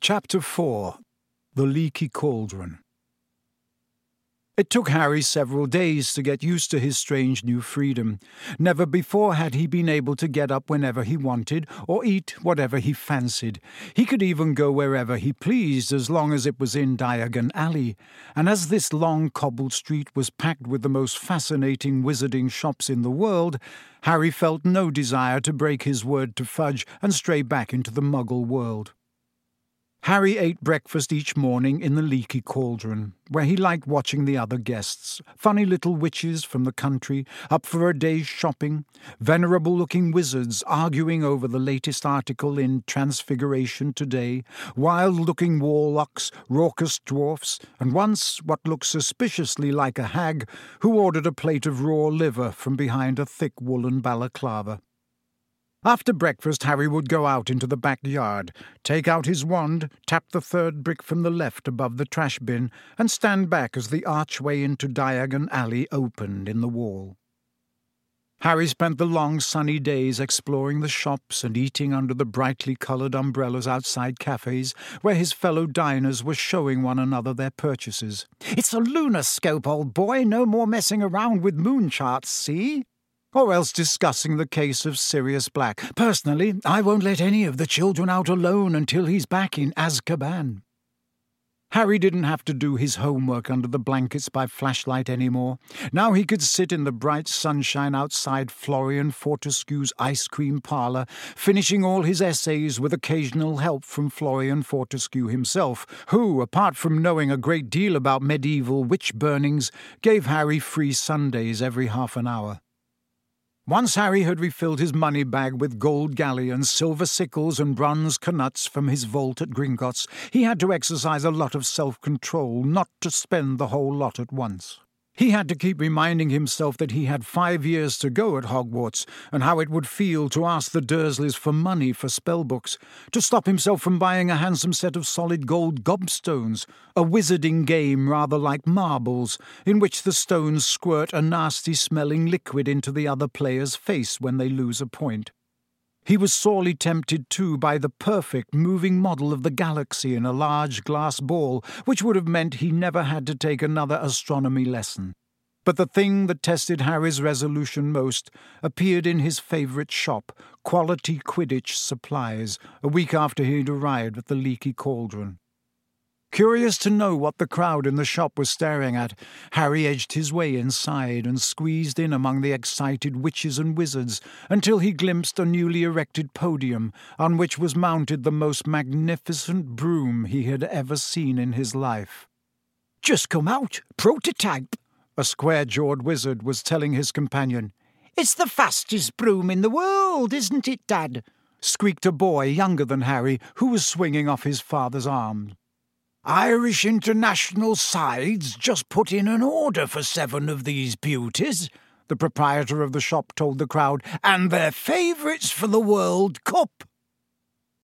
Chapter 4. The Leaky Cauldron. It took Harry several days to get used to his strange new freedom. Never before had he been able to get up whenever he wanted, or eat whatever he fancied. He could even go wherever he pleased, as long as it was in Diagon Alley. And as this long cobbled street was packed with the most fascinating wizarding shops in the world, Harry felt no desire to break his word to Fudge and stray back into the Muggle world. Harry ate breakfast each morning in the Leaky Cauldron, where he liked watching the other guests, funny little witches from the country, up for a day's shopping, venerable-looking wizards arguing over the latest article in Transfiguration Today, wild-looking warlocks, raucous dwarfs, and once what looked suspiciously like a hag who ordered a plate of raw liver from behind a thick woolen balaclava. After breakfast, Harry would go out into the backyard, take out his wand, tap the third brick from the left above the trash bin, and stand back as the archway into Diagon Alley opened in the wall. Harry spent the long sunny days exploring the shops and eating under the brightly coloured umbrellas outside cafes, where his fellow diners were showing one another their purchases. "It's a lunarscope, old boy, no more messing around with moon charts, see?" Or else discussing the case of Sirius Black. "Personally, I won't let any of the children out alone until he's back in Azkaban." Harry didn't have to do his homework under the blankets by flashlight anymore. Now he could sit in the bright sunshine outside Florian Fortescue's ice cream parlour, finishing all his essays with occasional help from Florian Fortescue himself, who, apart from knowing a great deal about medieval witch burnings, gave Harry free Sundays every half an hour. Once Harry had refilled his money bag with gold galleons, silver sickles and bronze knuts from his vault at Gringotts, he had to exercise a lot of self-control not to spend the whole lot at once. He had to keep reminding himself that he had 5 years to go at Hogwarts, and how it would feel to ask the Dursleys for money for spellbooks, to stop himself from buying a handsome set of solid gold gobstones, a wizarding game rather like marbles, in which the stones squirt a nasty-smelling liquid into the other player's face when they lose a point. He was sorely tempted, too, by the perfect moving model of the galaxy in a large glass ball, which would have meant he never had to take another astronomy lesson. But the thing that tested Harry's resolution most appeared in his favourite shop, Quality Quidditch Supplies, a week after he'd arrived at the Leaky Cauldron. Curious to know what the crowd in the shop was staring at, Harry edged his way inside and squeezed in among the excited witches and wizards until he glimpsed a newly erected podium on which was mounted the most magnificent broom he had ever seen in his life. "Just come out, prototype," a square-jawed wizard was telling his companion. "It's the fastest broom in the world, isn't it, Dad?" squeaked a boy younger than Harry who was swinging off his father's arm. "Irish International Sides just put in an order for 7 of these beauties," the proprietor of the shop told the crowd, "and they're favourites for the World Cup."